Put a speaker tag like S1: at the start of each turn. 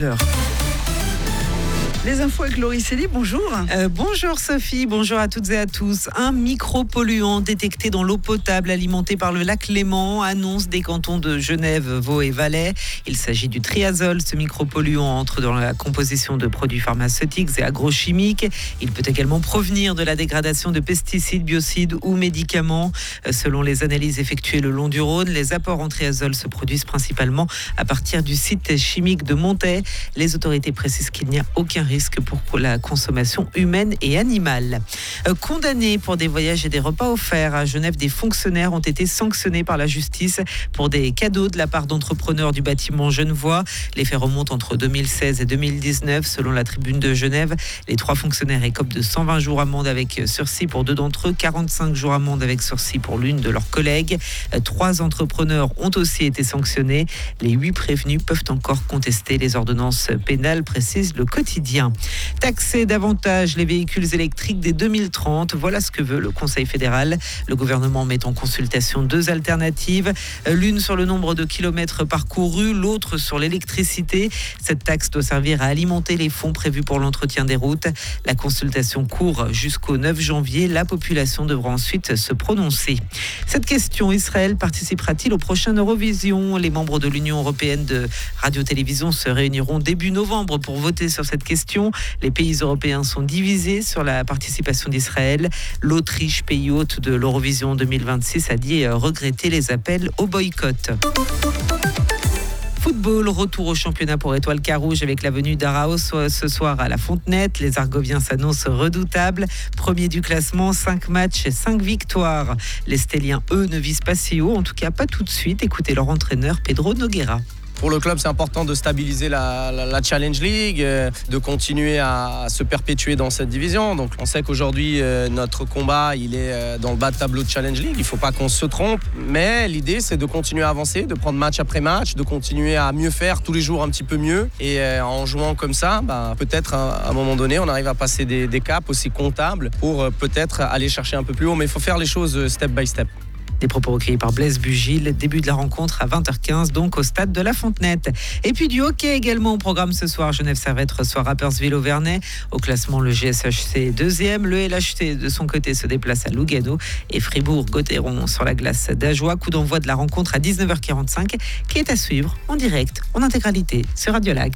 S1: Les infos avec Laurie Célie, bonjour.
S2: Bonjour Sophie, bonjour à toutes et à tous. Un micropolluant détecté dans l'eau potable alimentée par le lac Léman, annonce des cantons de Genève, Vaud et Valais. Il s'agit du triazole. Ce micropolluant entre dans la composition de produits pharmaceutiques et agrochimiques. Il peut également provenir de la dégradation de pesticides, biocides ou médicaments. Selon les analyses effectuées le long du Rhône, les apports en triazole se produisent principalement à partir du site chimique de Montaix. Les autorités précisent qu'il n'y a aucun risque pour la consommation humaine et animale. Condamnés pour des voyages et des repas offerts à Genève, des fonctionnaires ont été sanctionnés par la justice pour des cadeaux de la part d'entrepreneurs du bâtiment genevois. Les faits remontent entre 2016 et 2019. Selon la Tribune de Genève, les 3 fonctionnaires écopent de 120 jours amende avec sursis pour 2 d'entre eux, 45 jours amende avec sursis pour l'une de leurs collègues. 3 entrepreneurs ont aussi été sanctionnés. Les 8 prévenus peuvent encore contester les ordonnances pénales, précise le quotidien. Taxer davantage les véhicules électriques dès 2030, voilà ce que veut le Conseil fédéral. Le gouvernement met en consultation 2 alternatives, l'une sur le nombre de kilomètres parcourus, l'autre sur l'électricité. Cette taxe doit servir à alimenter les fonds prévus pour l'entretien des routes. La consultation court jusqu'au 9 janvier. La population devra ensuite se prononcer. Cette question, Israël participera-t-il au prochain Eurovision ? Les membres de l'Union européenne de radio-télévision se réuniront début novembre pour voter sur cette question. Les pays européens sont divisés sur la participation d'Israël. L'Autriche, pays hôte de l'Eurovision 2026, a dit regretter les appels au boycott. Football, retour au championnat pour Étoile Carouge avec la venue d'Araos ce soir à la Fontenette. Les Argoviens s'annoncent redoutables. Premier du classement, 5 matchs et 5 victoires. Les Stéliens, eux, ne visent pas si haut, en tout cas pas tout de suite. Écoutez leur entraîneur Pedro Nogueira.
S3: Pour le club, c'est important de stabiliser la Challenge League, de continuer à se perpétuer dans cette division. Donc on sait qu'aujourd'hui, notre combat, il est dans le bas de tableau de Challenge League. Il ne faut pas qu'on se trompe. Mais l'idée, c'est de continuer à avancer, de prendre match après match, de continuer à mieux faire tous les jours un petit peu mieux. Et en jouant comme ça, peut-être à un moment donné, on arrive à passer des caps aussi comptables pour peut-être aller chercher un peu plus haut. Mais il faut faire les choses step by step.
S2: Des propos recueillis par Blaise Bugil. Début de la rencontre à 20h15, donc au stade de la Fontenette. Et puis du hockey également au programme ce soir. Genève Servette reçoit Rapperswil-Auvernais. Au classement, le GSHC est 2e. Le LHC, de son côté, se déplace à Lugano. Et Fribourg-Gotteron sur la glace d'Ajoie. Coup d'envoi de la rencontre à 19h45 qui est à suivre en direct, en intégralité sur Radio Lag.